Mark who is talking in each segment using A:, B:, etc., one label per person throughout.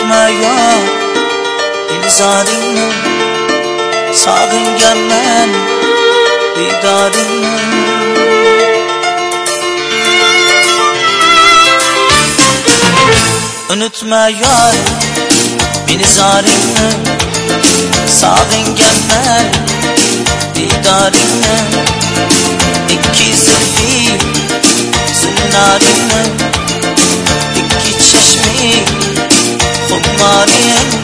A: Unutma ya ilzaringni, sog'inganman diyoringni. Unutma yar meni zoringni, sog'inganman diyoringni. İki zülfi zülnaringni, iki çeşmi hummaringni.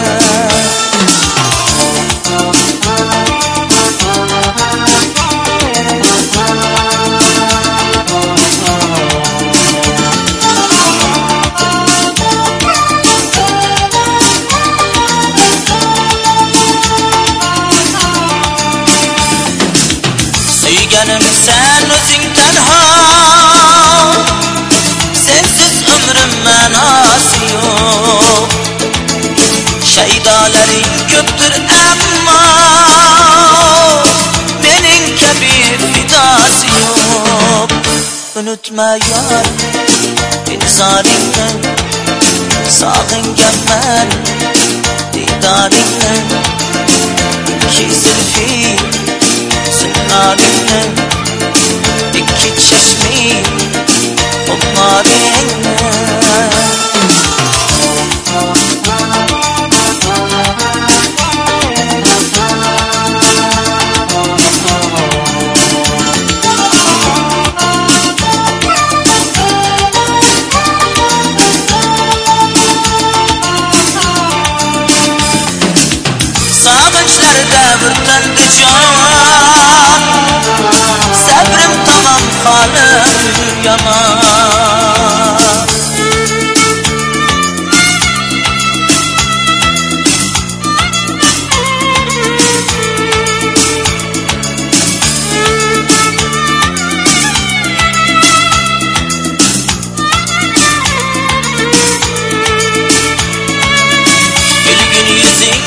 A: Suyganim sen o'zing tanho, sensiz umrim ma'nosi yo'q. Shaydolaring ko'pdir ammo mening kabi fidosi yo'q. Unutma yar insoringni, sog'inganman diyoringni. İki zülfi zülnaringni, iki çeşmi hummaringni. Sağınçlarda vurtandı can, sabrim tamam halim yaman. Gülgün yüzün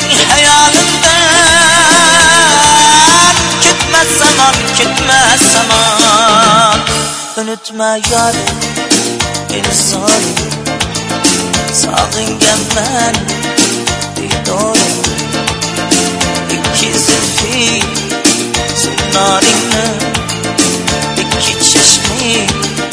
A: hayalimden, gitmez zaman, gitmez zaman. Unutma yar insoring, sog'inganman diyoringni. İki zülfi zülnaringni, iki çeşmi